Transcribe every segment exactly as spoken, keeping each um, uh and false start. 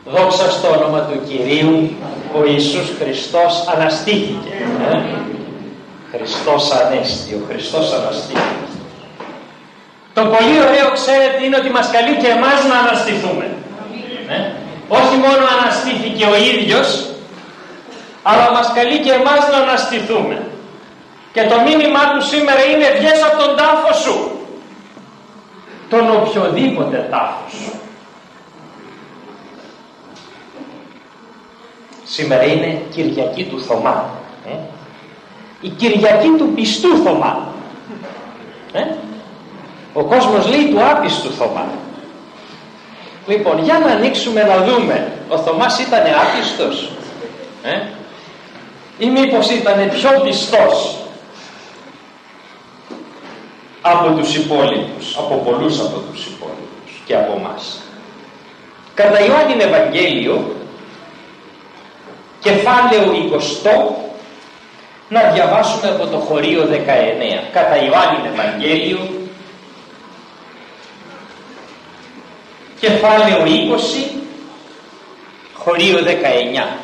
Δόξα στο όνομα του Κυρίου, ο Ιησούς Χριστός αναστήθηκε. Ε? Χριστός Ανέστη, ο Χριστός αναστήθηκε. Το πολύ ωραίο, ξέρετε, είναι ότι μας καλεί και εμάς να αναστηθούμε. Ε? Όχι μόνο αναστήθηκε ο ίδιος, αλλά μας καλεί και εμάς να αναστηθούμε. Και το μήνυμά του σήμερα είναι: βγες από τον τάφο σου, τον οποιοδήποτε τάφο σου. Σήμερα είναι Κυριακή του Θωμά, ε? η Κυριακή του πιστού Θωμά. ε? Ο κόσμος λέει του άπιστου Θωμά. Λοιπόν, για να ανοίξουμε να δούμε, ο Θωμάς ήταν άπιστος ε? ή μήπως ήταν πιο πιστός από τους υπόλοιπους, από πολλούς από τους υπόλοιπους και από μας? Κατά Ιωάννην Ευαγγέλιο, κεφάλαιο είκοσι, να διαβάσουμε από το χωρίο δεκαεννέα. Κατά Ιωάννην Ευαγγέλιο, κεφάλαιο είκοσι, χωρίο δεκαεννέα.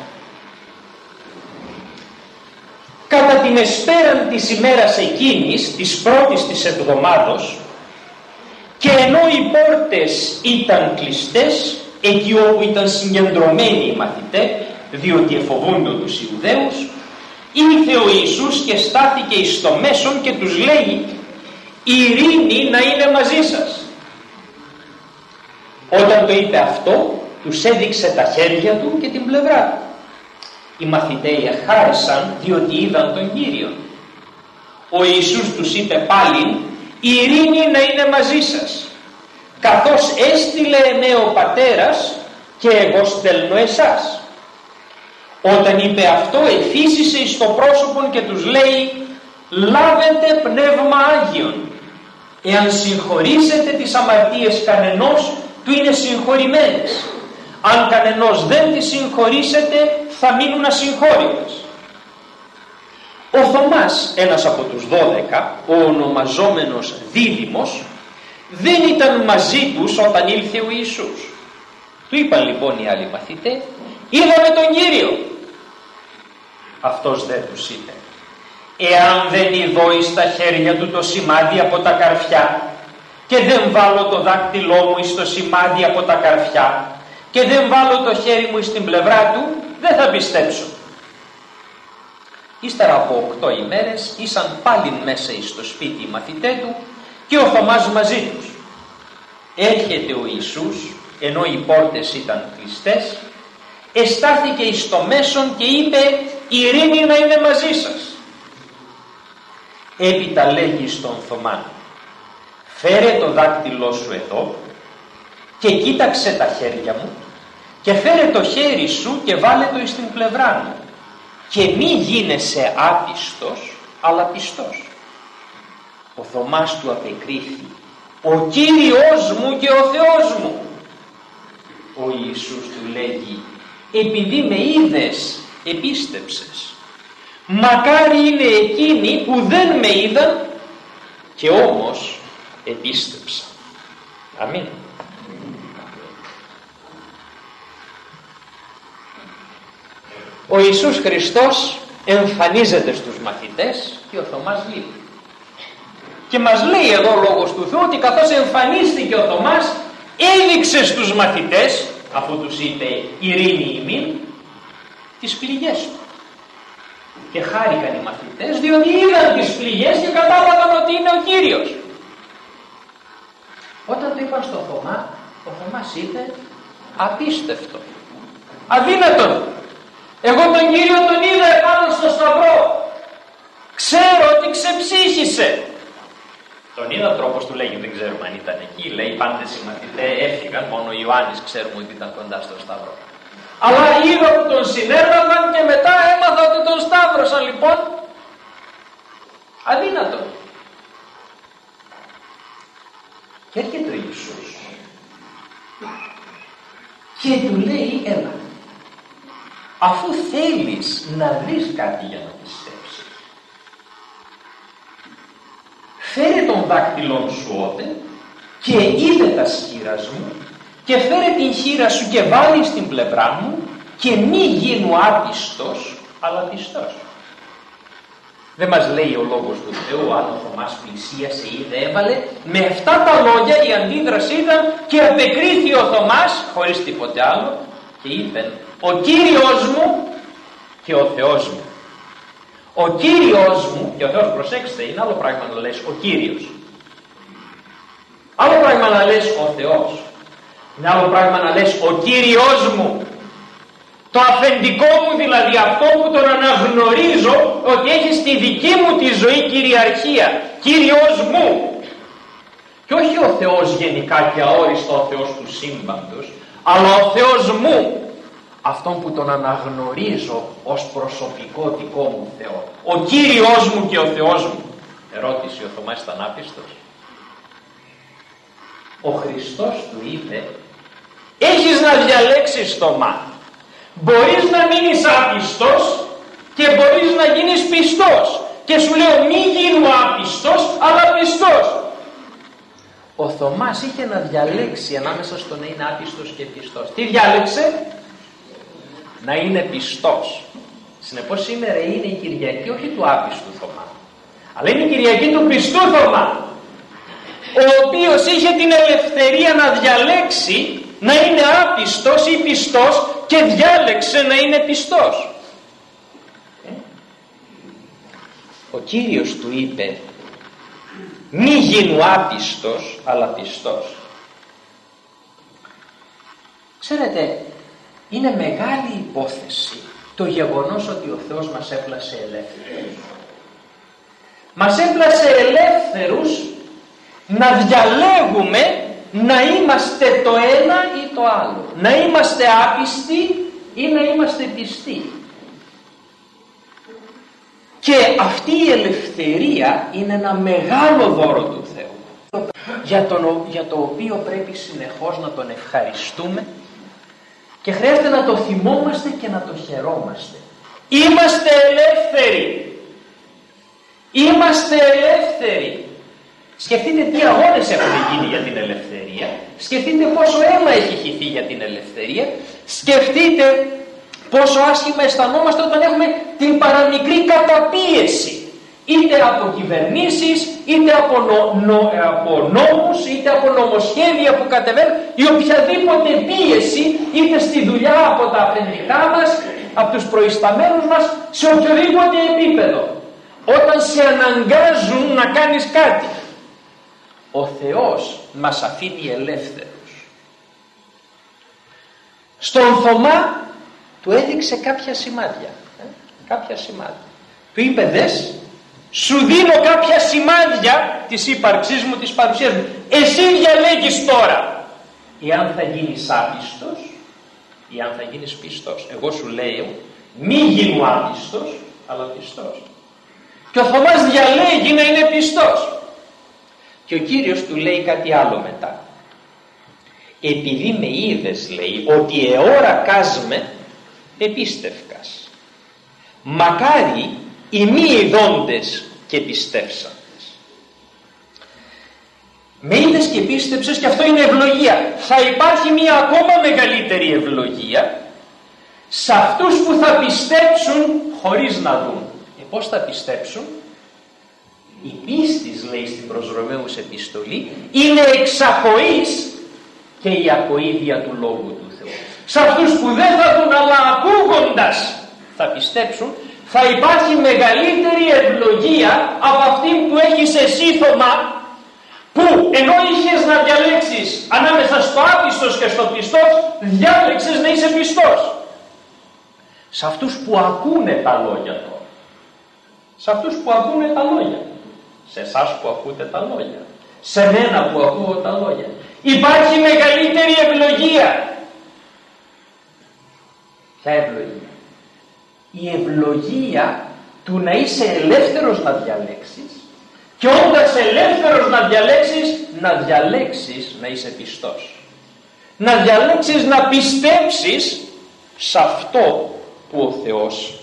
Κατά την εσπέραν της ημέρας εκείνης, της πρώτης της εβδομάδος, και ενώ οι πόρτες ήταν κλειστές, εκεί όπου ήταν συγκεντρωμένοι οι μαθητές, διότι εφοβούνται τους Ιουδαίους, ήρθε ο Ιησούς και στάθηκε εις το μέσον και τους λέει: η ειρήνη να είναι μαζί σας. Όταν το είπε αυτό, τους έδειξε τα χέρια του και την πλευρά του. Οι μαθηταίοι εχάρισαν, διότι είδαν τον Κύριο. Ο Ιησούς τους είπε πάλι: η ειρήνη να είναι μαζί σας. Καθώς έστειλε εμέ ο Πατέρας, και εγώ στέλνω εσάς. Όταν είπε αυτό, εφύσισε εις το πρόσωπον και τους λέει: λάβετε πνεύμα Άγιον. Εάν συγχωρήσετε τις αμαρτίες κανενός, του είναι συγχωρημένες. Αν κανενός δεν τις συγχωρήσετε, θα μείνουν ασυγχώρητες. Ο Θωμάς, ένας από τους δώδεκα, ο ονομαζόμενος Δίδυμος, δεν ήταν μαζί τους όταν ήλθε ο Ιησούς. Του είπαν λοιπόν οι άλλοι μαθητές: είδαμε τον Κύριο. Αυτός δεν τους είπε: εάν δεν ειδώ εις τα χέρια του το σημάδι από τα καρφιά, και δεν βάλω το δάκτυλό μου εις το σημάδι από τα καρφιά, και δεν βάλω το χέρι μου στην πλευρά του, δεν θα πιστέψω. Ύστερα από οκτώ ημέρες ήσαν πάλι μέσα εις το σπίτι οι μαθητές του και ο Θωμάς μαζί τους. Έρχεται ο Ιησούς, ενώ οι πόρτες ήταν κλειστές, εστάθηκε εις το μέσον και είπε: η ειρήνη να είναι μαζί σας. Έπειτα λέγει στον Θωμά: φέρε το δάκτυλό σου εδώ και κοίταξε τα χέρια μου, και φέρε το χέρι σου και βάλε το εις την πλευρά μου, και μη γίνεσαι άπιστος αλλά πιστός. Ο Θωμάς του απεκρίθη: ο Κύριος μου και ο Θεός μου. Ο Ιησούς του λέγει: επειδή με είδες επίστεψες. Μακάρι είναι εκείνοι που δεν με είδαν και όμως επίστεψαν. Αμήν. Ο Ιησούς Χριστός εμφανίζεται στους μαθητές και ο Θωμάς λείπει. Και μας λέει εδώ ο Λόγος του Θεού ότι καθώς εμφανίστηκε ο Θωμάς, έδειξε στους μαθητές, αφού τους είπε ειρήνη ημίν, τις πληγές του. Και χάρηκαν οι μαθητές, διότι είδαν τις πληγές και κατάλαβαν ότι είναι ο Κύριος. Όταν το είπαν στον Θωμά, ο Θωμάς είπε: απίστευτο, αδύνατον. Εγώ τον Κύριο τον είδα επάνω στο σταυρό. Ξέρω ότι ξεψύχησε. Τον είδα, τρόπος του λέγει, δεν ξέρουμε αν ήταν εκεί. Λέει πάντες οι μαθητές έφυγαν, μόνο ο Ιωάννης ξέρουμε ότι ήταν κοντά στο σταυρό. Αλλά είδα που τον συνέλαβαν και μετά έμαθα ότι τον σταύρωσαν. Λοιπόν, αδύνατο. Και έρχεται ο Ιησούς και του λέει: έλα, αφού θέλεις να δεις κάτι για να πιστέψεις, φέρε τον δάκτυλό σου ότε και είδε τα σκύρας μου και φέρε την χείρα σου και βάλει στην πλευρά μου και μη γίνου άπιστος αλλά πιστός. Δεν μας λέει ο λόγος του Θεού αν ο Θωμάς πλησίασε, είδε, έβαλε. Με αυτά τα λόγια η αντίδραση ήταν και απεκρίθη ο Θωμάς χωρίς τίποτε άλλο και είπε ο Κύριος μου και ο Θεός μου. Ο Κύριος μου και ο Θεός, προσέξτε, είναι άλλο πράγμα να λες ο Κύριος, άλλο πράγμα να λες ο Θεός, είναι άλλο πράγμα να λες ο Κύριος μου, το αφεντικό μου, δηλαδή αυτό που τον αναγνωρίζω ότι έχει στη δική μου τη ζωή κυριαρχία, Κύριος μου. Και όχι ο Θεός γενικά και αόριστο, ο Θεός του σύμπαντος, αλλά ο Θεός μου, αυτόν που τον αναγνωρίζω ως προσωπικό δικό μου Θεό, ο Κύριος μου και ο Θεός μου. Ερώτηση, ο Θωμάς ήταν άπιστος? Ο Χριστός του είπε, έχεις να διαλέξεις, Θωμά, μπορείς να μείνεις άπιστος και μπορείς να γίνεις πιστός, και σου λέω μη γίνω άπιστος αλλά πιστός. Ο Θωμάς είχε να διαλέξει ανάμεσα στο να είναι άπιστος και πιστός. Τι διάλεξε? Να είναι πιστός. Συνεπώς σήμερα είναι η Κυριακή όχι του άπιστου Θωμά, αλλά είναι η Κυριακή του πιστού Θωμά, ο οποίος είχε την ελευθερία να διαλέξει να είναι άπιστος ή πιστός και διάλεξε να είναι πιστός. Ε? Ο Κύριος του είπε μη γίνου άπιστος αλλά πιστός. Ξέρετε, είναι μεγάλη υπόθεση το γεγονός ότι ο Θεός μας έπλασε ελεύθερους. Μας έπλασε ελεύθερους να διαλέγουμε να είμαστε το ένα ή το άλλο, να είμαστε άπιστοι ή να είμαστε πιστοί. Και αυτή η ελευθερία είναι ένα μεγάλο δώρο του Θεού, για, τον, για το οποίο πρέπει συνεχώς να τον ευχαριστούμε και χρειάζεται να το θυμόμαστε και να το χαιρόμαστε. Είμαστε ελεύθεροι. Είμαστε ελεύθεροι. Σκεφτείτε τι αγώνες έχουν γίνει για την ελευθερία. Σκεφτείτε πόσο αίμα έχει χυθεί για την ελευθερία. Σκεφτείτε πόσο άσχημα αισθανόμαστε όταν έχουμε την παραμικρή καταπίεση. Είτε από κυβερνήσεις, είτε από, νο, νο, από νόμους, είτε από νομοσχέδια που κατεβαίνουν, ή οποιαδήποτε πίεση, είτε στη δουλειά από τα αφεντικά μας, από τους προϊσταμένους μας, σε οποιοδήποτε επίπεδο. Όταν σε αναγκάζουν να κάνεις κάτι, ο Θεός μας αφήνει ελεύθερους. Στον Θωμά του έδειξε κάποια σημάδια. Ε, κάποια σημάδια. Του είπε, δες, σου δίνω κάποια σημάδια της ύπαρξής μου, της παρουσίας μου. Εσύ διαλέγεις τώρα εάν θα γίνεις άπιστος ή αν θα γίνεις πιστός. Εγώ σου λέω μη γίνω άπιστος αλλά πιστός. Και ο Θωμάς διαλέγει να είναι πιστός. Και ο Κύριος του λέει κάτι άλλο μετά. Επειδή με είδες, λέει, ότι εώρακάς με επίστευκας. Μακάρι οι μη ειδώντες και πιστεύσαντες. Με είδες και πίστεψες, και αυτό είναι ευλογία. Θα υπάρχει μια ακόμα μεγαλύτερη ευλογία σε αυτούς που θα πιστέψουν χωρίς να δουν. Ε, πώς θα πιστέψουν? Η πίστης, λέει στην προς Ρωμαίους επιστολή, είναι εξακοής και η ακοίδια του Λόγου του Θεού. Σε αυτούς που δεν θα δουν αλλά ακούγοντας θα πιστέψουν, θα υπάρχει μεγαλύτερη ευλογία από αυτή που έχεις εσύ, Θωμά, που ενώ είχες να διαλέξεις ανάμεσα στο άπιστος και στο πιστός, διάλεξες να είσαι πιστός. Σε αυτούς που ακούνε τα λόγια τώρα, σε αυτούς που ακούνε τα λόγια, σε εσάς που ακούτε τα λόγια, σε μένα που ακούω τα λόγια, υπάρχει μεγαλύτερη ευλογία. Ποια ευλογία? Η ευλογία του να είσαι ελεύθερος να διαλέξεις, και όντας ελεύθερος να διαλέξεις, να διαλέξεις να είσαι πιστός. Να διαλέξεις να πιστέψεις σε αυτό που ο Θεός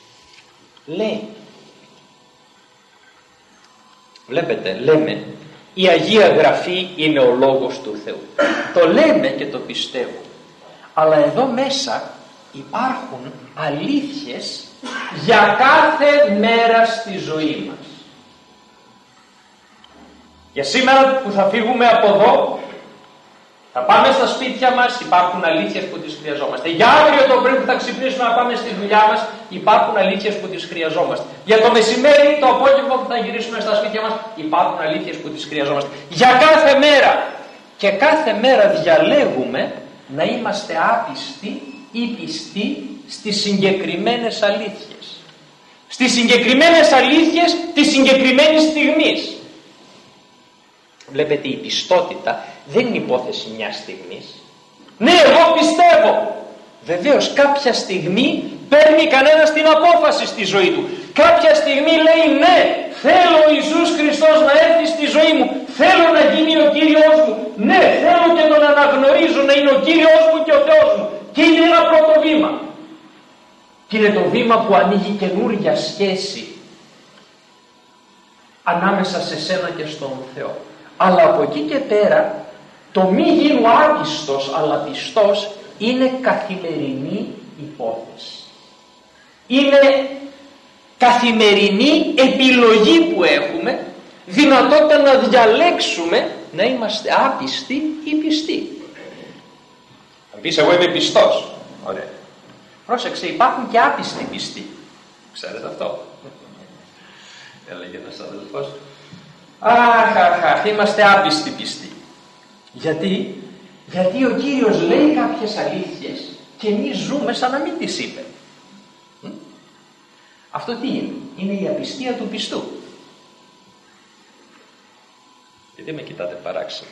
λέει. Βλέπετε, λέμε, Η Αγία Γραφή είναι ο Λόγος του Θεού. Το λέμε και το πιστεύω. Αλλά εδώ μέσα υπάρχουν αλήθειες για κάθε μέρα στη ζωή μας. Για σήμερα που θα φύγουμε από εδώ, θα πάμε στα σπίτια μας, υπάρχουν αλήθειες που τις χρειαζόμαστε. Για αύριο το πρωί που θα ξυπνήσουμε να πάμε στη δουλειά μας, υπάρχουν αλήθειες που τις χρειαζόμαστε. Για το μεσημέρι, το απόγευμα που θα γυρίσουμε στα σπίτια μας, υπάρχουν αλήθειες που τις χρειαζόμαστε. Για κάθε μέρα. Και κάθε μέρα διαλέγουμε να είμαστε άπιστοι ή πιστοί στις συγκεκριμένες αλήθειες. Στις συγκεκριμένες αλήθειες της συγκεκριμένης στιγμής. Βλέπετε, η πιστότητα δεν είναι υπόθεση μιας στιγμής. Ναι, εγώ πιστεύω. Βεβαίως κάποια στιγμή παίρνει κανένας την απόφαση στη ζωή του. Κάποια στιγμή λέει ναι, θέλω ο Ιησούς Χριστός να έρθει στη ζωή μου. Θέλω να γίνει ο Κύριος μου. Ναι, θέλω και τον αναγνωρίζω να είναι ο Κύριος μου και ο Θεός μου. Και είναι ένα πρώτο βήμα. Και είναι το βήμα που ανοίγει καινούργια σχέση ανάμεσα σε σένα και στον Θεό. Αλλά από εκεί και πέρα το μη γίνω άπιστος αλλά πιστός είναι καθημερινή υπόθεση. Είναι καθημερινή επιλογή που έχουμε, δυνατότητα να διαλέξουμε να είμαστε άπιστοι ή πιστοί. Θα πεις, εγώ είμαι πιστός. Ωραία. Πρόσεξε, υπάρχουν και άπιστοι πιστοί. Ξέρετε αυτό? Έλεγε ένας αδελφός. Αχ, αχ, αχ, είμαστε άπιστοι πιστοί. Γιατί? Γιατί ο Κύριος λέει κάποιες αλήθειες και εμείς ζούμε σαν να μην τις είπε. Αυτό τι είναι? Είναι η απιστία του πιστού. Γιατί με κοιτάτε παράξενα?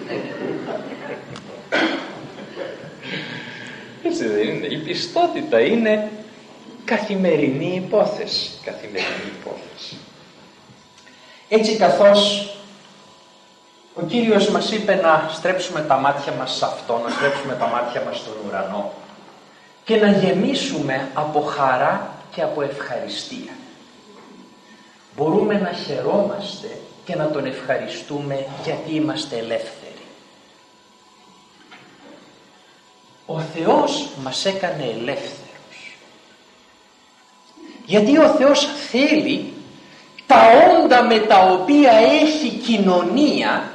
Έτσι δεν είναι? Η πιστότητα είναι καθημερινή υπόθεση. Καθημερινή υπόθεση. Έτσι καθώς ο Κύριος μας είπε να στρέψουμε τα μάτια μας σε Αυτό, να στρέψουμε τα μάτια μας στον ουρανό και να γεμίσουμε από χαρά και από ευχαριστία. Μπορούμε να χαιρόμαστε και να Τον ευχαριστούμε γιατί είμαστε ελεύθεροι. Ο Θεός μας έκανε ελεύθερους. Γιατί ο Θεός θέλει τα όντα με τα οποία έχει κοινωνία,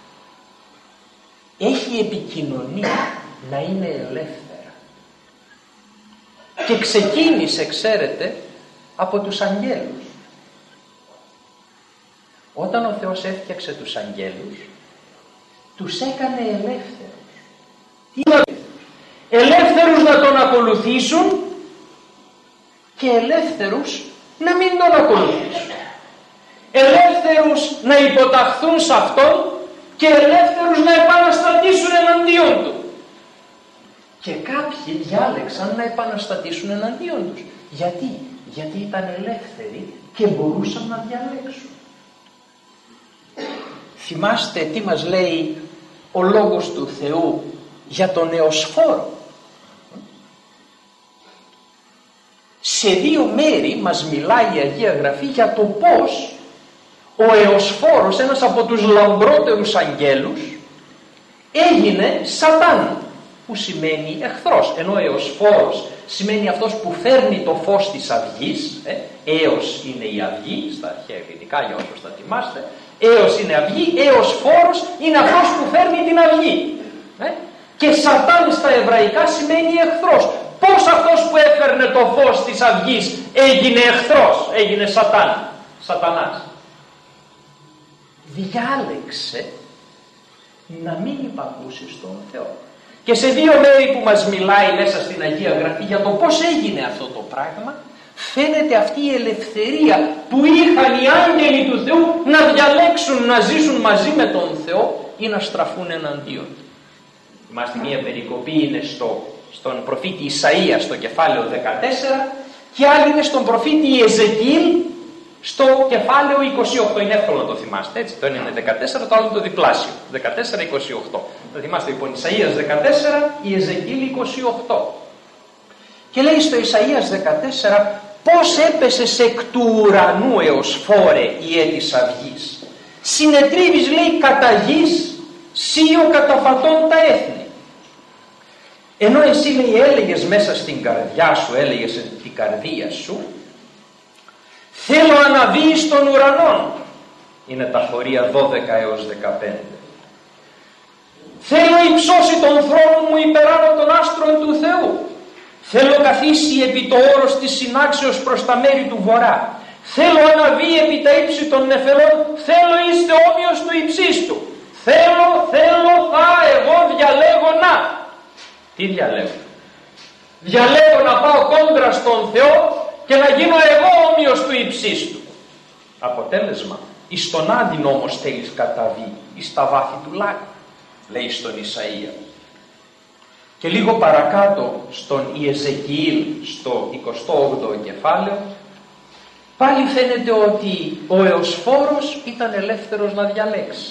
έχει επικοινωνία, να είναι ελεύθερα. Και ξεκίνησε, ξέρετε, από τους αγγέλους. Όταν ο Θεός έφτιαξε τους αγγέλους, τους έκανε ελεύθερους. Τι ελεύθερους? Ελεύθερους να Τον ακολουθήσουν και ελεύθερους να μην Τον ακολουθήσουν. Ελεύθερους να υποταχθούν σε Αυτόν και ελεύθερους να επαναστατήσουν εναντίον Του. Και κάποιοι διάλεξαν να επαναστατήσουν εναντίον τους. Γιατί? Γιατί ήταν ελεύθεροι και μπορούσαν να διαλέξουν. Θυμάστε τι μας λέει ο Λόγος του Θεού για τον Εωσφόρο? Σε δύο μέρη μας μιλάει η Αγία Γραφή για το πώς ο Εωσφόρος, ένας από τους λαμπρότερους αγγέλους, έγινε Σατάν, που σημαίνει εχθρός. Ενώ Εωσφόρος σημαίνει αυτός που φέρνει το φως της αυγής. ε, Έος είναι η αυγή στα αρχαία ελληνικά, για όσους τα θυμάστε. Έος είναι αυγή, Εωσφόρος είναι αυτός που φέρνει την αυγή. ε, και Σατάν στα εβραϊκά σημαίνει εχθρός. Πώς αυτός που έφερνε το φως της αυγής έγινε εχθρός, έγινε Σατάν, Σατανάς? Διάλεξε να μην υπακούσει στον Θεό. Και σε δύο μέρη που μας μιλάει μέσα στην Αγία Γραφή για το πώς έγινε αυτό το πράγμα, φαίνεται αυτή η ελευθερία που είχαν οι άγγελοι του Θεού να διαλέξουν να ζήσουν μαζί με τον Θεό ή να στραφούν εναντίον. Θυμάστε, μία περικοπή είναι στο, στον προφήτη Ισαΐα στο κεφάλαιο δεκατέσσερα και άλλη είναι στον προφήτη Εζεκίλ στο κεφάλαιο είκοσι οκτώ. Είναι εύκολο να το θυμάστε, έτσι. Το ένα είναι δεκατέσσερα, το άλλο είναι το διπλάσιο. δεκατέσσερα είκοσι οκτώ. Θα θυμάστε λοιπόν Ισαΐας δεκατέσσερα, η Εζεκίλ είκοσι οκτώ. Και λέει στο Ισαΐας δεκατέσσερα πώς έπεσες εκ του ουρανού Εωσφόρε η έτης αυγής. Συνετρίβεις, λέει, κατά γης, σίω καταφατών τα έθνη. Ενώ εσύ, λέει, έλεγες μέσα στην καρδιά σου, έλεγες στην καρδία σου, θέλω αναβεί στον ουρανόν. Είναι τα χωρία δώδεκα έως δεκαπέντε. Θέλω υψώσει τον θρόνο μου υπεράνω των άστρων του Θεού. Θέλω καθίσει επί το όρος της συνάξεως προς τα μέρη του βορρά. Θέλω αναβεί επί τα ύψη των νεφελών. Θέλω είστε όμοιος του υψίστου. Θέλω, θέλω, θα, εγώ διαλέγω να. Τι διαλέγω? Διαλέγω να πάω κόντρα στον Θεό και να γίνω εγώ όμοιος του υψίστου. Αποτέλεσμα, εις τον άδειν όμως θέλεις καταβεί, εις τα βάθη του λάκου, λέει στον Ισαΐα. Και λίγο παρακάτω στον Ιεζεκιήλ, στο εικοστό όγδοο κεφάλαιο, πάλι φαίνεται ότι ο Εωσφόρος ήταν ελεύθερος να διαλέξει.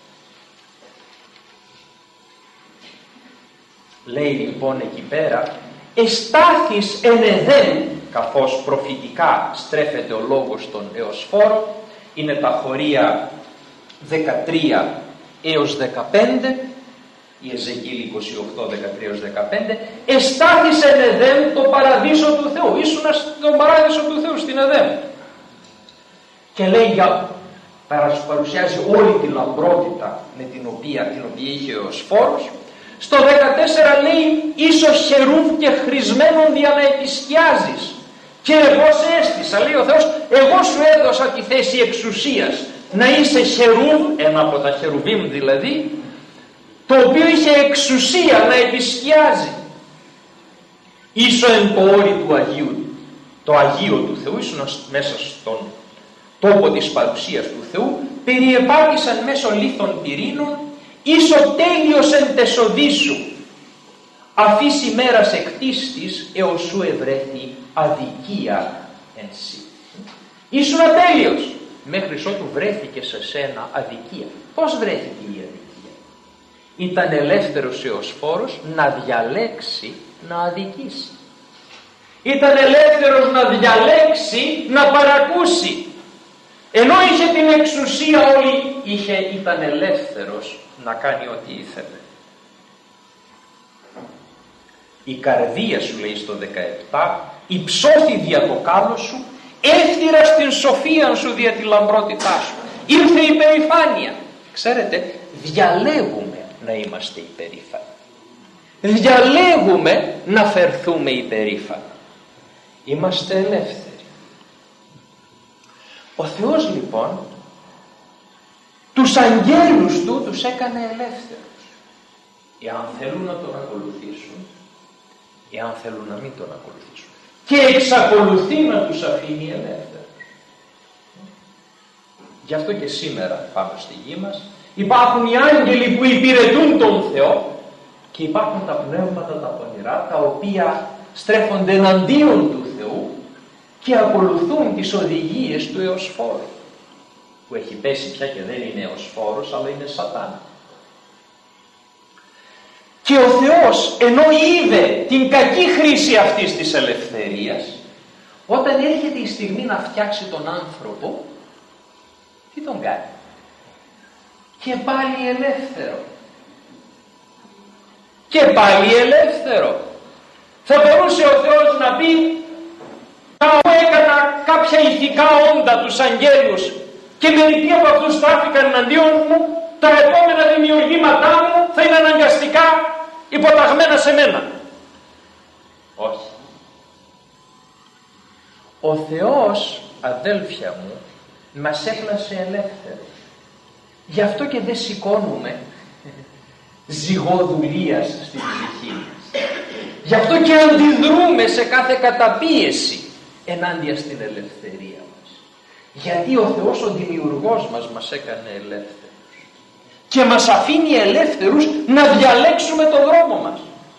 Λέει λοιπόν εκεί πέρα, εστάθης εν Εδέμ, καθώς προφητικά στρέφεται ο λόγος στον Εωσφόρο, είναι τα χωρία δεκατρία έως δεκαπέντε, η Εζεκιήλ είκοσι οκτώ, δεκατρία έως δεκαπέντε, εστάθης εν Εδέμ το παραδείσο του Θεού. Ήσουνα στον παράδεισο του Θεού, στην Εδέμ. Και λέει, για, παρουσιάζει όλη τη λαμπρότητα με την οποία, την οποία είχε ο Εωσφόρος. Στο δεκατέσσερα λέει, ίσως χερούβ και χρησμένον δια να επισκιάζεις. Και εγώ σε έστησα, λέει ο Θεός, εγώ σου έδωσα τη θέση εξουσίας να είσαι χερούβ, ένα από τα χερουβίμ δηλαδή, το οποίο είχε εξουσία να επισκιάζει. Ίσο εν το όρι του Αγίου, το Αγίο του Θεού, ήσουν μέσα στον τόπο της παρουσίας του Θεού, περιεπάτησαν μέσω λίθων πυρήνων, ίσο τέλειος εν τεσοδίσου, αφής ημέρας εκτίστης έως σου ευρέθη αδικία εν σύ. Ήσουν ατέλειος, μέχρι ότου βρέθηκε σε σένα αδικία. Πώς βρέθηκε η αδικία? Ήταν ελεύθερος ο Εωσφόρος να διαλέξει να αδικήσει. Ήταν ελεύθερος να διαλέξει να παρακούσει. Ενώ είχε την εξουσία όλη, είχε, ήταν ελεύθερος να κάνει ό,τι ήθελε. Η καρδία σου, λέει στο δεκαεπτά, υψώθη δια το κάλο σου, έφτυρα στην σοφία σου δια τη λαμπρότητά σου. Ήρθε η υπερηφάνεια. Ξέρετε, διαλέγουμε να είμαστε υπερήφανοι. Διαλέγουμε να φερθούμε υπερήφανοι. Είμαστε ελεύθεροι. Ο Θεός λοιπόν τους αγγέλους του τους έκανε ελεύθερους. Εάν θέλουν να τον ακολουθήσουν, εάν θέλουν να μην τον ακολουθήσουν. Και εξακολουθεί να τους αφήνει ελεύθερους. Γι' αυτό και σήμερα πάνω στη γη μας υπάρχουν οι άγγελοι που υπηρετούν τον Θεό και υπάρχουν τα πνεύματα τα πονηρά τα οποία στρέφονται εναντίον του Θεού και ακολουθούν τις οδηγίες του Εωσφόρου, που έχει πέσει πια και δεν είναι Εωσφόρος αλλά είναι Σατάν. Και ο Θεός, ενώ είδε την κακή χρήση αυτής της ελευθερίας, όταν έρχεται η στιγμή να φτιάξει τον άνθρωπο, τι τον κάνει? Και πάλι ελεύθερο. Και πάλι ελεύθερο. Θα μπορούσε ο Θεός να πει, εγώ έκανα κάποια ηθικά όντα τους αγγέλους και μερικοί από αυτούς στράφηκαν εναντίον μου, τα επόμενα δημιουργήματά μου θα είναι αναγκαστικά υποταγμένα σε μένα. Όχι. Ο Θεός, αδέλφια μου, μας έκλασε ελεύθερους. Γι' αυτό και δεν σηκώνουμε ζυγοδουλίας στην ψυχή μας. Γι' αυτό και αντιδρούμε σε κάθε καταπίεση ενάντια στην ελευθερία μας. Γιατί ο Θεός ο δημιουργός μας μας έκανε ελεύθερους και μας αφήνει ελεύθερους να διαλέξουμε τον δρόμο μας.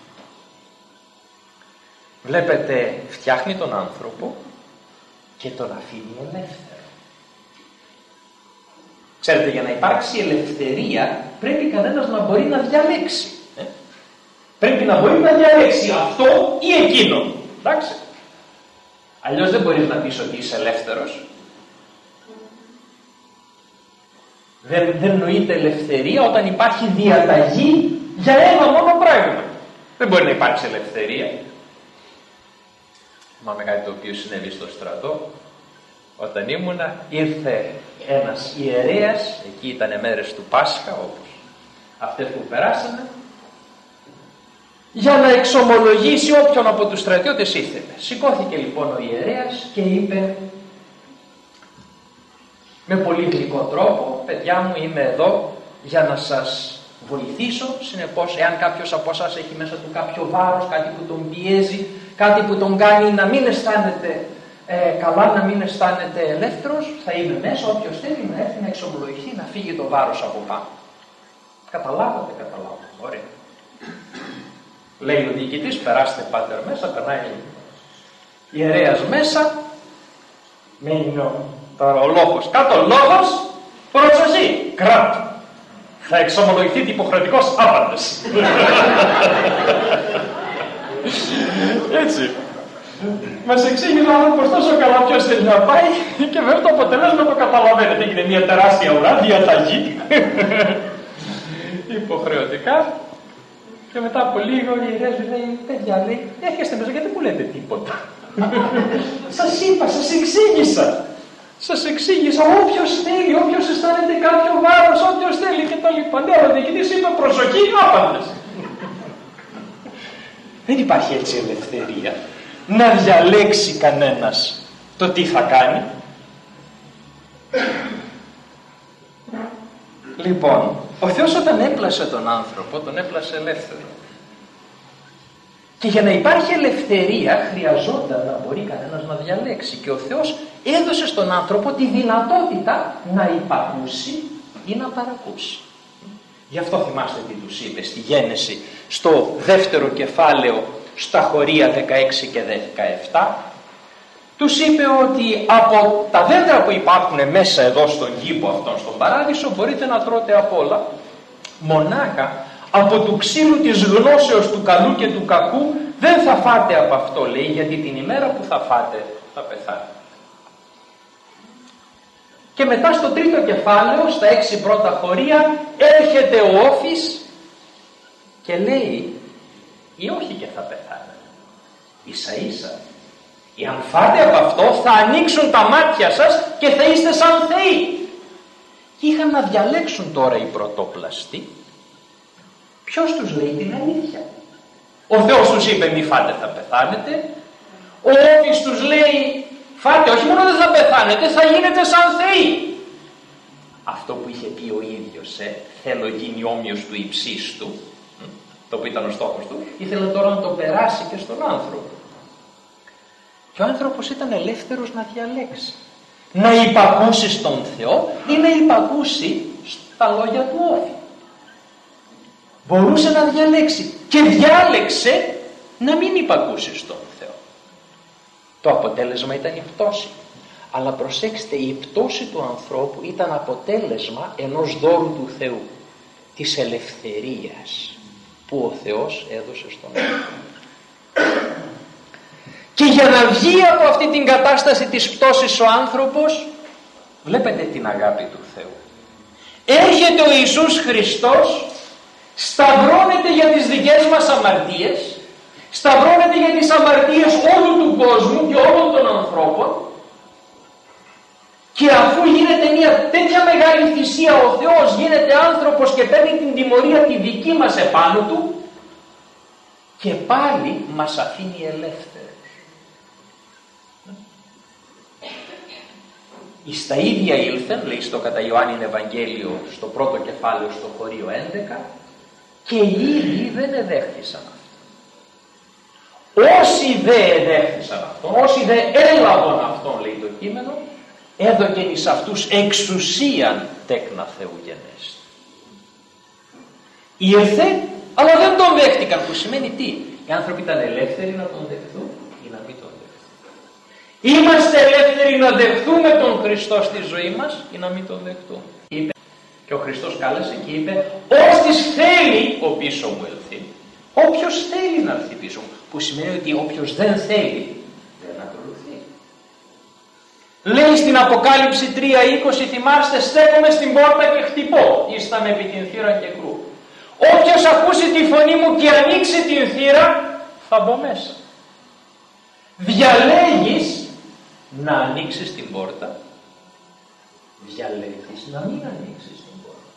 Βλέπετε, φτιάχνει τον άνθρωπο και τον αφήνει ελεύθερο. Ξέρετε, για να υπάρξει ελευθερία πρέπει κανένας να μπορεί να διαλέξει. Ε? Πρέπει να μπορεί να διαλέξει αυτό ή εκείνο. Εντάξει. Αλλιώς δεν μπορείς να πεις ότι είσαι ελεύθερος. Δεν, δεν νοείται ελευθερία όταν υπάρχει διαταγή για ένα μόνο πράγμα. Δεν μπορεί να υπάρξει ελευθερία. Θυμάμαι κάτι το οποίο συνέβη στο στρατό. Όταν ήμουνα, ήρθε ένας ιερέας, εκεί ήταν μέρες του Πάσχα, όπως αυτές που περάσανε, για να εξομολογήσει όποιον από τους στρατιώτες ήθελε. Σηκώθηκε λοιπόν ο ιερέας και είπε με πολύ γλυκό τρόπο: παιδιά μου, είμαι εδώ για να σας βοηθήσω. Συνεπώς, εάν κάποιος από εσάς έχει μέσα του κάποιο βάρος, κάτι που τον πιέζει, κάτι που τον κάνει να μην αισθάνεται ε, καλά, να μην αισθάνεται ελεύθερος, θα είμαι μέσα. Όποιος θέλει να έρθει να εξομολογηθεί, να φύγει το βάρος από πάνω. Καταλάβατε, καταλάβατε. Ωραία. Λέει ο διοικητής: περάστε πάτερ μέσα. Περνάει ιερέας μέσα. Μένει τώρα ο λόγος κάτω. Λόγος, προσοχή, κράτο. Θα εξομολογηθείτε υποχρεωτικός άπαντες. Έτσι. Μας εξήγησε ο άνθρωπος τόσο καλά ποιος θέλει να πάει και βέβαια το αποτέλεσμα το καταλαβαίνετε. Έγινε μια τεράστια ουρά, διαταγή. Υποχρεωτικά. Και μετά από λίγο η ιερέας λέει: παιδιά, λέει, έρχεστε μέσα γιατί μου λέτε τίποτα. Σας είπα, σας εξήγησα. Σας εξήγησα, όποιος θέλει, όποιος αισθάνεται κάποιο βάρος, όποιος θέλει και τα λοιπά. Ναι, ο διοικητής είπε: προσοχή, άπαντες. Δεν υπάρχει έτσι ελευθερία να διαλέξει κανένας το τι θα κάνει. Λοιπόν, ο Θεός όταν έπλασε τον άνθρωπο, τον έπλασε ελεύθερο. Και για να υπάρχει ελευθερία χρειαζόταν να μπορεί κανένας να διαλέξει. Και ο Θεός έδωσε στον άνθρωπο τη δυνατότητα να υπακούσει ή να παρακούσει. Γι' αυτό θυμάστε τι τους είπε στη Γένεση, στο δεύτερο κεφάλαιο, στα χωρία δεκαέξι και δεκαεπτά. Τους είπε ότι από τα δέντρα που υπάρχουν μέσα εδώ στον κήπο αυτόν, στον παράδεισο, μπορείτε να τρώτε απ' όλα. Μονάχα από του ξύλου της γνώσεως του καλού και του κακού δεν θα φάτε από αυτό, λέει, γιατί την ημέρα που θα φάτε θα πεθάνετε. Και μετά στο τρίτο κεφάλαιο, στα έξι πρώτα χωρία, έρχεται ο Όφης και λέει: ή όχι και θα πεθάνετε, ίσα ίσα, εάν φάτε από αυτό θα ανοίξουν τα μάτια σας και θα είστε σαν θεοί. Και είχαν να διαλέξουν τώρα οι πρωτόπλαστοι. Ποιος τους λέει την αλήθεια? Ο Θεός τους είπε: μη φάτε, θα πεθάνετε. Ο Όφης τους λέει: φάτε, όχι μόνο δεν θα πεθάνετε, θα γίνετε σαν θεοί. Αυτό που είχε πει ο ίδιος, ε, θέλω γίνει όμοιος του υψίστου, το που ήταν ο στόχος του, ήθελε τώρα να το περάσει και στον άνθρωπο. Και ο άνθρωπος ήταν ελεύθερος να διαλέξει. Να υπακούσει στον Θεό ή να υπακούσει στα λόγια του Όφη. Μπορούσε να διαλέξει και διάλεξε να μην υπακούσει στον Θεό. Το αποτέλεσμα ήταν η πτώση. Αλλά προσέξτε, η πτώση του ανθρώπου ήταν αποτέλεσμα ενός δώρου του Θεού, της ελευθερίας που ο Θεός έδωσε στον άνθρωπο. Και για να βγει από αυτή την κατάσταση της πτώσης ο άνθρωπος, βλέπετε την αγάπη του Θεού. Έρχεται ο Ιησούς Χριστός, σταυρώνεται για τις δικές μας αμαρτίες, σταυρώνεται για τις αμαρτίες όλου του κόσμου και όλων των ανθρώπων, και αφού γίνεται μια τέτοια μεγάλη θυσία, ο Θεός γίνεται άνθρωπος και παίρνει την τιμωρία τη δική μας επάνω του και πάλι μας αφήνει ελεύθερους. Εις τα ίδια ήλθεν, λέει στο κατά Ιωάννην Ευαγγέλιο, στο πρώτο κεφάλαιο, στο χωρίο έντεκα, και οι ίδιοι δεν εδέχθησαν αυτό. Όσοι δεν εδέχθησαν αυτό, όσοι δεν έλαβαν αυτόν, λέει το κείμενο, έδωκεν εις αυτούς εξουσίαν τέκνα Θεού γενέστη. Ήρθε, αλλά δεν τον δέχτηκαν, που σημαίνει τι? Οι άνθρωποι ήταν ελεύθεροι να τον δεχθούν ή να μην τον δεχθούν. Είμαστε ελεύθεροι να δεχθούμε τον Χριστό στη ζωή μας ή να μην τον δεχτούμε. Είπε, και ο Χριστός κάλεσε και είπε: όστις θέλει ο πίσω μου ελθεί. Όποιος θέλει να έρθει πίσω μου, που σημαίνει ότι όποιος δεν θέλει δεν ακολουθεί. Λέει στην Αποκάλυψη τρία είκοσι, θυμάστε, στέκομαι στην πόρτα και χτυπώ, ήστα με επί την θύρα και κρού. Όποιος ακούσει τη φωνή μου και ανοίξει την θύρα, θα μπω μέσα. Διαλέγεις να ανοίξεις την πόρτα, διαλέγεις να μην ανοίξεις την πόρτα.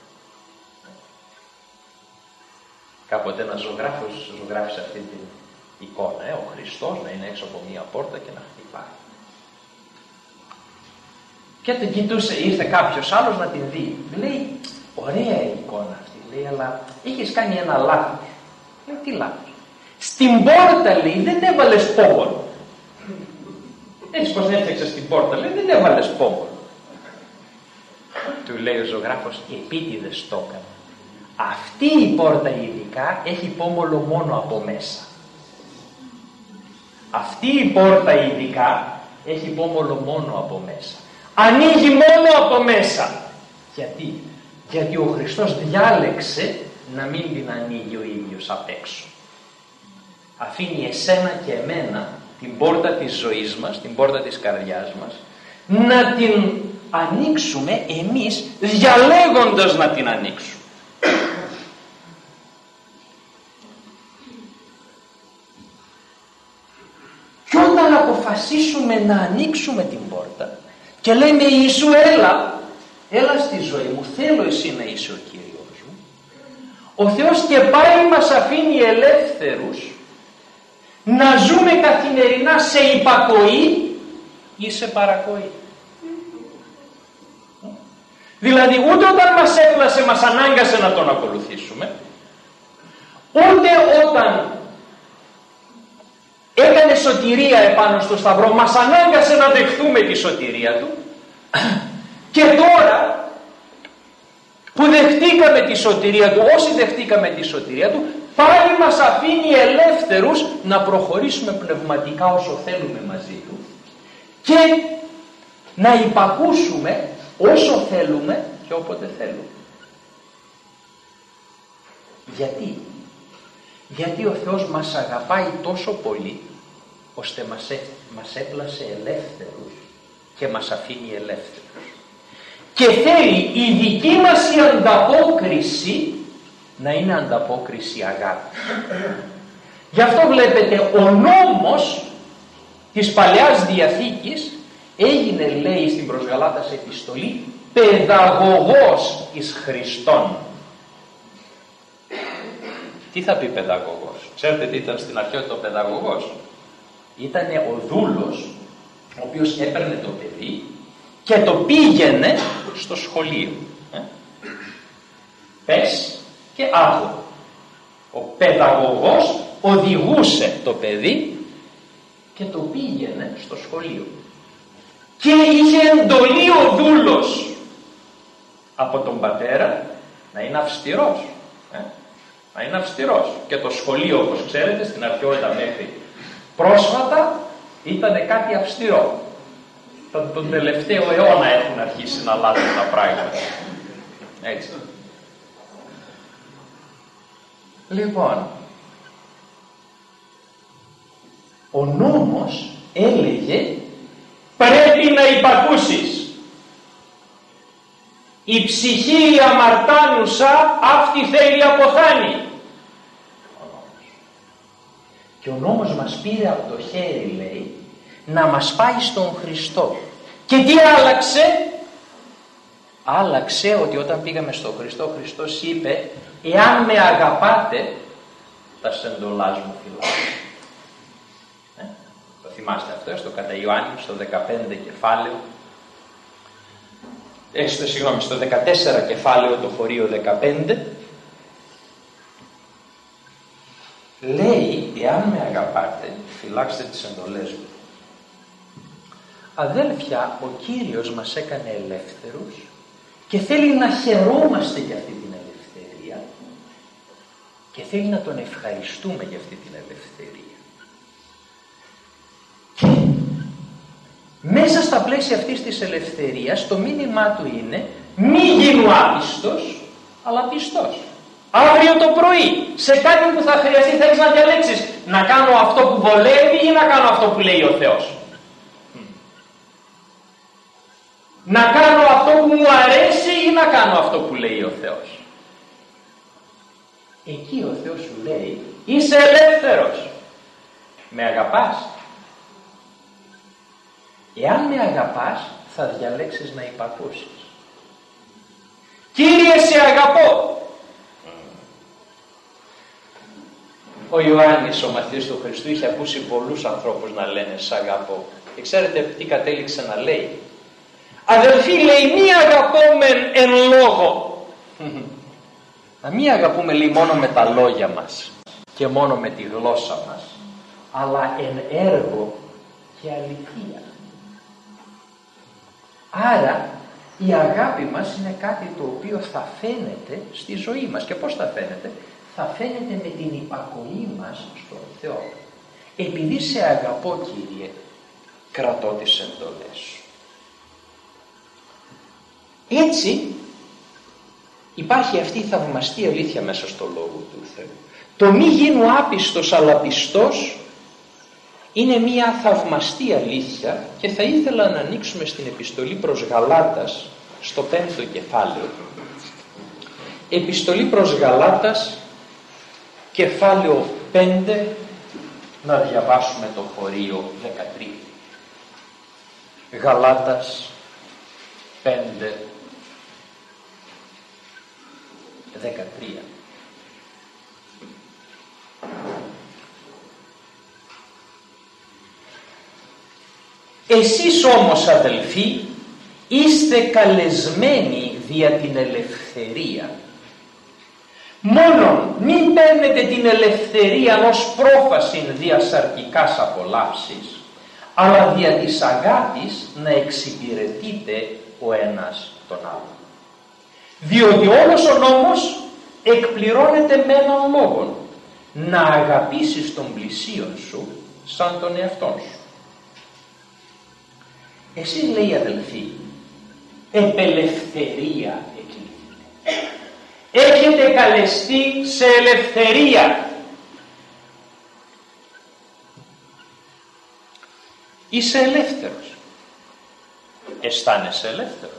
Κάποτε ένας ζωγράφος ζωγράφησε αυτή την εικόνα, ε, ο Χριστός να είναι έξω από μία πόρτα και να χτυπάει. Και την κοιτούσε, ήρθε κάποιος άλλος να την δει. Λέει, ωραία η εικόνα αυτή, λέει, αλλά έχεις κάνει ένα λάθος. Λέει, τι λάθος? Στην πόρτα, λέει, δεν έβαλες πόμολο. Έτσι πως έφτιαξες την πόρτα, λέει, δεν έβαλες πόμολο. Του λέει ο ζωγράφος, επίτηδες το έκανε. Αυτή η πόρτα ειδικά έχει πόμολο μόνο από μέσα. Αυτή η πόρτα ειδικά έχει πόμολο μόνο από μέσα. Ανοίγει μόνο από μέσα. Γιατί? Γιατί ο Χριστός διάλεξε να μην την ανοίγει ο ίδιος απ' έξω. Αφήνει εσένα και εμένα την πόρτα της ζωής μας, την πόρτα της καρδιάς μας, να την ανοίξουμε εμείς διαλέγοντας να την ανοίξουμε. Και όταν αποφασίσουμε να ανοίξουμε την πόρτα και λέμε Ιησού έλα, έλα στη ζωή μου, θέλω εσύ να είσαι ο Κύριος μου, ο Θεός και πάλι μας αφήνει ελεύθερους να ζούμε καθημερινά σε υπακοή ή σε παρακοή. Δηλαδή ούτε όταν μας έπλασε μας ανάγκασε να τον ακολουθήσουμε, ούτε όταν έκανε σωτηρία επάνω στο Σταυρό μας ανάγκασε να δεχθούμε τη σωτηρία του, και τώρα που δεχτήκαμε τη σωτηρία του, όσοι δεχτήκαμε τη σωτηρία του, πάλι μας αφήνει ελεύθερους να προχωρήσουμε πνευματικά όσο θέλουμε μαζί του και να υπακούσουμε όσο θέλουμε και όποτε θέλουμε. Γιατί? Γιατί ο Θεός μας αγαπάει τόσο πολύ ώστε μας, έ, μας έπλασε ελεύθερους και μας αφήνει ελεύθερους. Και θέλει η δική μας η ανταπόκριση να είναι ανταπόκριση αγάπη. Γι' αυτό βλέπετε ο νόμος της Παλαιάς Διαθήκης έγινε, λέει στην προς Γαλάτας επιστολή, παιδαγωγός εις Χριστόν. Τι θα πει παιδαγωγός? Ξέρετε τι ήταν στην αρχαιότητα ο παιδαγωγός? Ήτανε ο δούλος ο οποίος έπαιρνε το παιδί και το πήγαινε στο σχολείο. Ε? Πες και άκου. Ο παιδαγωγός οδηγούσε το παιδί και το πήγαινε στο σχολείο. Και είχε εντολή ο δούλος από τον πατέρα να είναι αυστηρός. Ε? Να είναι αυστηρός. Και το σχολείο, όπως ξέρετε, στην αρχαιότητα μέχρι πρόσφατα ήταν κάτι αυστηρό. Τον, τον τελευταίο αιώνα έχουν αρχίσει να αλλάζουν τα πράγματα. Έτσι. Λοιπόν, ο νόμος έλεγε πρέπει να υπακούσεις. Η ψυχή η αμαρτάνουσα αυτή θέλει αποθάνει. Ο νόμος. Και ο νόμος μας πήρε από το χέρι, λέει, να μας πάει στον Χριστό. Και τι άλλαξε? Άλλαξε ότι όταν πήγαμε στον Χριστό, ο Χριστός είπε εάν με αγαπάτε τα σεντολάς μου φυλάτε. Ε, το θυμάστε αυτό στο κατά Ιωάννη στο δεκαπέντε κεφάλαιο, ε, στο, συγγνώμη, στο δεκατέσσερα κεφάλαιο το χωρίο δεκαπέντε, λέει εάν με αγαπάτε φυλάξτε τις εντολές μου. Αδέλφια, ο Κύριος μας έκανε ελεύθερους και θέλει να χαιρόμαστε για αυτή την ελευθερία και θέλει να τον ευχαριστούμε για αυτή την ελευθερία. Και μέσα στα πλαίσια αυτής της ελευθερίας το μήνυμά του είναι μη γίνου άπιστος αλλά πιστός. Αύριο το πρωί σε κάτι που θα χρειαστεί θα έχεις να διαλέξεις να κάνω αυτό που βολεύει ή να κάνω αυτό που λέει ο Θεός. Να κάνω αυτό που μου αρέσει ή να κάνω αυτό που λέει ο Θεός? Εκεί ο Θεός σου λέει, είσαι ελεύθερος. Με αγαπάς? Εάν με αγαπάς, θα διαλέξεις να υπακούσεις. Κύριε, σε αγαπώ. Ο Ιωάννης, ο μαθητής του Χριστού, είχε ακούσει πολλούς ανθρώπους να λένε σ' αγαπώ. Και ξέρετε τι κατέληξε να λέει? Αδελφοί, λέει, μη αγαπώμεν εν λόγω. Να μη αγαπούμε, λέει, μόνο με τα λόγια μας και μόνο με τη γλώσσα μας, αλλά εν έργο και αληθεία. Άρα η αγάπη μας είναι κάτι το οποίο θα φαίνεται στη ζωή μας. Και πώς θα φαίνεται? Θα φαίνεται με την υπακοή μας στον Θεό. Επειδή σε αγαπώ, Κύριε, κρατώ τις εντολές σου. Έτσι υπάρχει αυτή η θαυμαστή αλήθεια μέσα στο Λόγο του Θεού. Το μη γίνω άπιστος αλλά πιστός είναι μια θαυμαστή αλήθεια, και θα ήθελα να ανοίξουμε στην επιστολή προς Γαλάτας στο πέμπτο κεφάλαιο. Επιστολή προς Γαλάτας, κεφάλαιο πέντε, να διαβάσουμε το χωρίο δεκατρία. Γαλάτας πέντε δεκατρία. Εσείς όμως, αδελφοί, είστε καλεσμένοι δια την ελευθερία. Μόνον μην παίρνετε την ελευθερία ως πρόφαση δια σαρκικάς απολαύσεις, αλλά δια της αγάπης να εξυπηρετείτε ο ένας τον άλλον. Διότι όλος ο νόμος εκπληρώνεται με έναν λόγο, να αγαπήσεις τον πλησίον σου σαν τον εαυτόν σου. Εσείς, λέει, αδελφοί, επελευθερία εκλήθητε. Έχετε καλεστεί σε ελευθερία. Είσαι ελεύθερος. Αισθάνεσαι ελεύθερος?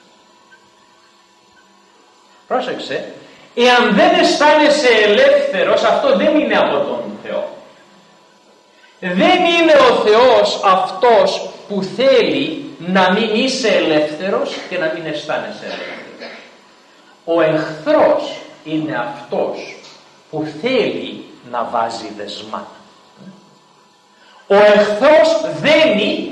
Πρόσεξε, εάν δεν αισθάνεσαι ελεύθερος, αυτό δεν είναι από τον Θεό. Δεν είναι ο Θεός αυτός που θέλει να μην είσαι ελεύθερος και να μην αισθάνεσαι ελεύθερος. Ο εχθρός είναι αυτός που θέλει να βάζει δεσμά. Ο εχθρός δένει,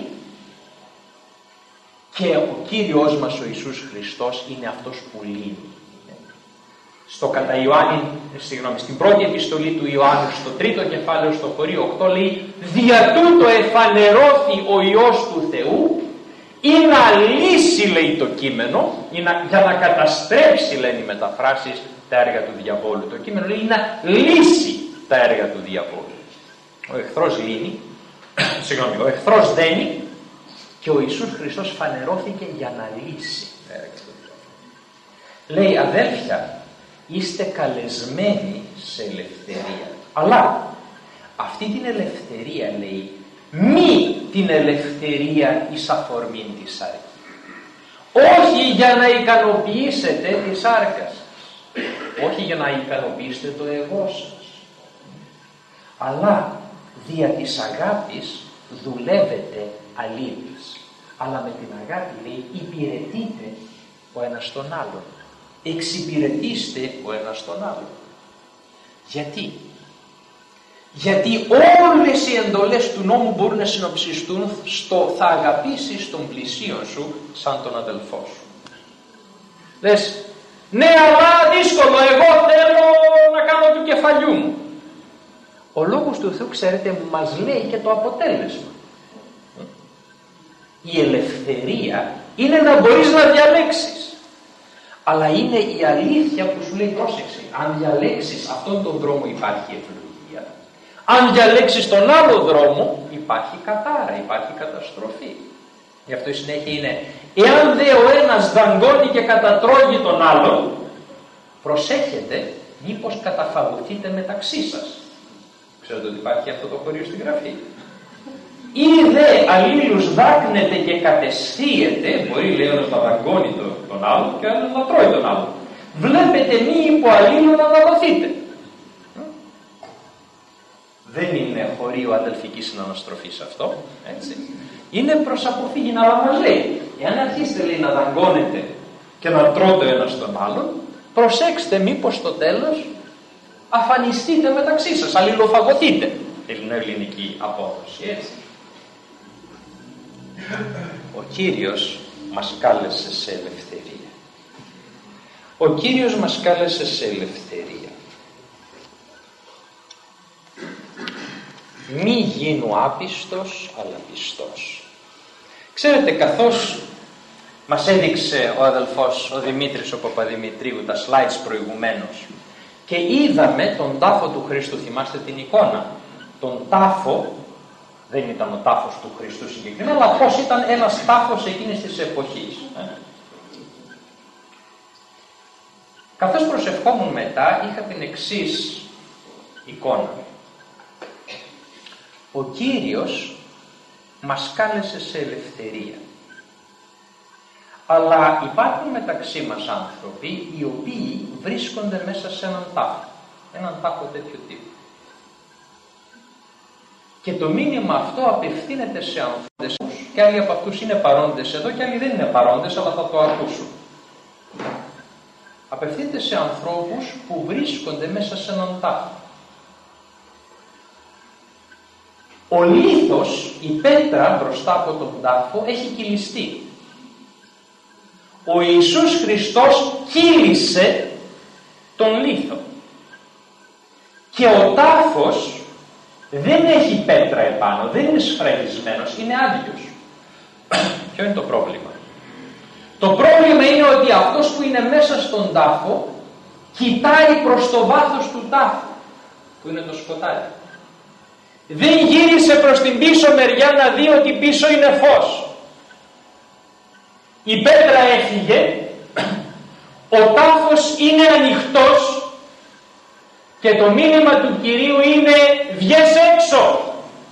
και ο Κύριος μας ο Ιησούς Χριστός είναι αυτός που λύνει. Στο κατά Ιωάννη, συγγνώμη, στην πρώτη επιστολή του Ιωάννου, στο τρίτο κεφάλαιο, στο χωρίο οκτώ, λέει, δια τούτο εφανερώθη ο Υιός του Θεού, ή να λύσει, λέει το κείμενο, ή να, για να καταστρέψει, λένε οι μεταφράσεις, τα έργα του διαβόλου. Το κείμενο λέει να λύσει τα έργα του διαβόλου. Ο εχθρός λύνει, συγγνώμη, ο εχθρός δένει, και ο Ιησούς Χριστός φανερώθηκε για να λύσει τα έργα του διαβόλου. Λέει, αδέλφια, είστε καλεσμένοι σε ελευθερία. Αλλά αυτή την ελευθερία, λέει, μη την ελευθερία εις αφορμήν της σάρκας. Όχι για να ικανοποιήσετε τη σάρκα σας. Όχι για να ικανοποιήσετε το εγώ σας. Αλλά δια της αγάπης δουλεύετε αλήτης. Αλλά με την αγάπη, λέει, υπηρετείτε ο ένας τον άλλον. Εξυπηρετήστε ο ένας τον άλλον. Γιατί? Γιατί όλες οι εντολές του νόμου μπορούν να συνοψιστούν στο θα αγαπήσεις τον πλησίον σου σαν τον αδελφό σου. Λες, ναι, αλλά δύσκολο, εγώ θέλω να κάνω του κεφαλιού μου. Ο λόγος του Θεού, ξέρετε, μας λέει και το αποτέλεσμα. Η ελευθερία είναι να μπορείς να διαλέξεις. Αλλά είναι η αλήθεια που σου λέει, πρόσεξε, αν διαλέξεις αυτόν τον δρόμο υπάρχει ευλογία. Αν διαλέξεις τον άλλο δρόμο υπάρχει κατάρα, υπάρχει καταστροφή. Γι' αυτό η συνέχεια είναι, εάν δε ο ένας δαγκώνει και κατατρώγει τον άλλον, προσέχετε μήπως καταφαγωθείτε μεταξύ σας. Ξέρετε ότι υπάρχει αυτό το χωρίο στη Γραφή. ή δε αλλήλους δάκνεται και κατεσθίεται, μπορεί λέει να δαγκώνει τον, τον άλλο και άλλο να τρώει τον άλλο. Βλέπετε μη υπό αλλήλου να δαγκωθείτε. Δεν είναι χωρίο αδελφικής συναναστροφής αυτό, έτσι. Είναι προς αποφύγη, αλλά μας λέει, εάν αρχίσετε λέει να δαγκώνετε και να τρώτε ένας τον άλλον, προσέξτε μήπως στο τέλος αφανιστείτε μεταξύ σας, αλληλοφαγωθείτε. Ελληνική απόδοση, έτσι. Ο Κύριος μας κάλεσε σε ελευθερία. Ο Κύριος μας κάλεσε σε ελευθερία. Μη γίνου άπιστος, αλλά πιστός. Ξέρετε, καθώς μας έδειξε ο αδελφός, ο Δημήτρης ο Παπαδημητρίου, τα slides προηγουμένως, και είδαμε τον τάφο του Χριστού, θυμάστε την εικόνα, τον τάφο, δεν ήταν ο τάφος του Χριστού συγκεκριμένα, αλλά πώς ήταν ένας τάφος εκείνης της εποχής. Ε? Καθώς προσευχόμουν μετά, είχα την εξής εικόνα. Ο Κύριος μας κάλεσε σε ελευθερία. Αλλά υπάρχουν μεταξύ μας άνθρωποι οι οποίοι βρίσκονται μέσα σε έναν τάφο. Έναν τάφο τέτοιου τύπου. Και το μήνυμα αυτό απευθύνεται σε ανθρώπους, και άλλοι από αυτούς είναι παρόντες εδώ και άλλοι δεν είναι παρόντες, αλλά θα το ακούσουν. Απευθύνεται σε ανθρώπους που βρίσκονται μέσα σε έναν τάφο. Ο λίθος, η πέτρα μπροστά από τον τάφο έχει κυλιστεί. Ο Ιησούς Χριστός κύλισε τον λίθο. Και ο τάφος δεν έχει πέτρα επάνω, δεν είναι σφραγισμένος, είναι άδειος. Ποιο είναι το πρόβλημα? Το πρόβλημα είναι ότι αυτός που είναι μέσα στον τάφο κοιτάει προς το βάθος του τάφου, που είναι το σκοτάδι. Δεν γύρισε προς την πίσω μεριά να δει ότι πίσω είναι φως. Η πέτρα έφυγε, ο τάφος είναι ανοιχτός και το μήνυμα του Κυρίου είναι βγες έξω.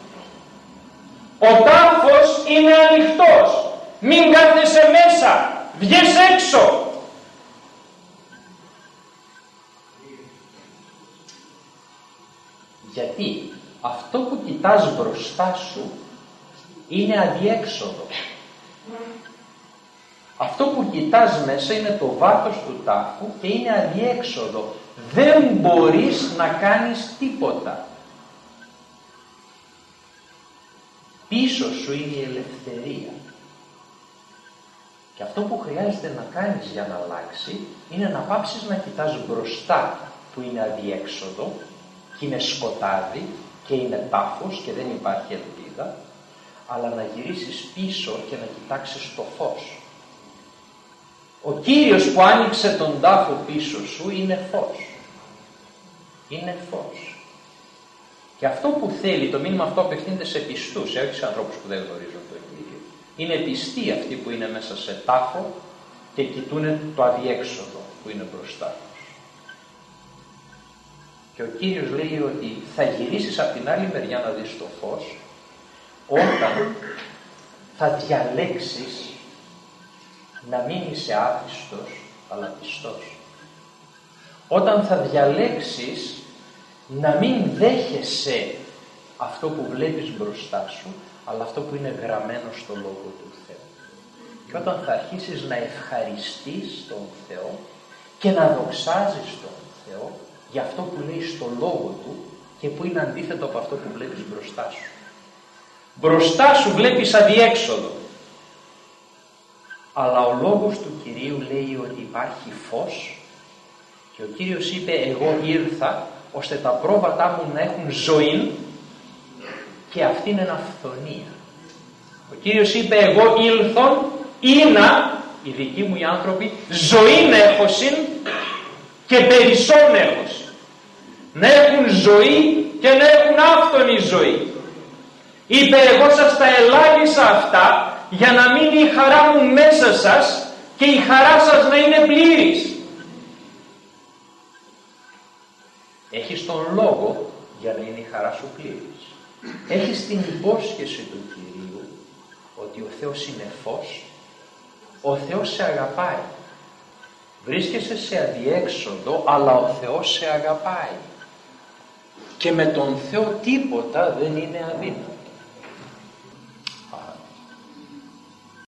Ο τάφος είναι ανοιχτός, μην κάθεσαι μέσα, βγες έξω. Γιατί αυτό που κοιτάς μπροστά σου είναι αδιέξοδο. Αυτό που κοιτάς μέσα είναι το βάθος του τάφου και είναι αδιέξοδο. Δεν μπορείς να κάνεις τίποτα. Πίσω σου είναι η ελευθερία. Και αυτό που χρειάζεται να κάνεις για να αλλάξει είναι να πάψεις να κοιτάς μπροστά που είναι αδιέξοδο και είναι σκοτάδι και είναι τάφος και δεν υπάρχει ελπίδα, αλλά να γυρίσεις πίσω και να κοιτάξεις το φως. Ο Κύριος που άνοιξε τον τάφο πίσω σου είναι φως. Είναι φως. Και αυτό που θέλει, το μήνυμα αυτό απευθύνεται σε πιστούς, όχι σε ανθρώπους που δεν γνωρίζουν τον Κύριο. Είναι πιστοί αυτοί που είναι μέσα σε τάφο και κοιτούν το αδιέξοδο που είναι μπροστά τους. Και ο Κύριος λέει ότι θα γυρίσεις από την άλλη μεριά να δεις το φως όταν θα διαλέξεις να μην είσαι άπιστος αλλά πιστός. Όταν θα διαλέξεις να μην δέχεσαι αυτό που βλέπεις μπροστά σου, αλλά αυτό που είναι γραμμένο στο Λόγο του Θεού. Και όταν θα αρχίσεις να ευχαριστείς τον Θεό και να δοξάζεις τον Θεό για αυτό που λέει στο Λόγο Του και που είναι αντίθετο από αυτό που βλέπεις μπροστά σου. Μπροστά σου βλέπεις αδιέξοδο. Αλλά ο Λόγος του Κυρίου λέει ότι υπάρχει φως και ο Κύριος είπε εγώ ήρθα ώστε τα πρόβατά μου να έχουν ζωή και αυτή είναι αυθονία. Ο Κύριος είπε εγώ ήλθον ήνα, οι δικοί μου οι άνθρωποι, ζωήν έχωσιν και περισσόν έχωσιν. Να έχουν ζωή και να έχουν άφθονη ζωή. Είπε εγώ σας τα ελάλησα αυτά για να μείνει η χαρά μου μέσα σας και η χαρά σας να είναι πλήρης. Έχεις τον λόγο για να είναι η χαρά σου πλήρης. έχεις την υπόσχεση του Κυρίου ότι ο Θεός είναι φως, ο Θεός σε αγαπάει. Βρίσκεσαι σε αδιέξοδο, αλλά ο Θεός σε αγαπάει. Και με τον Θεό τίποτα δεν είναι αδύνατο.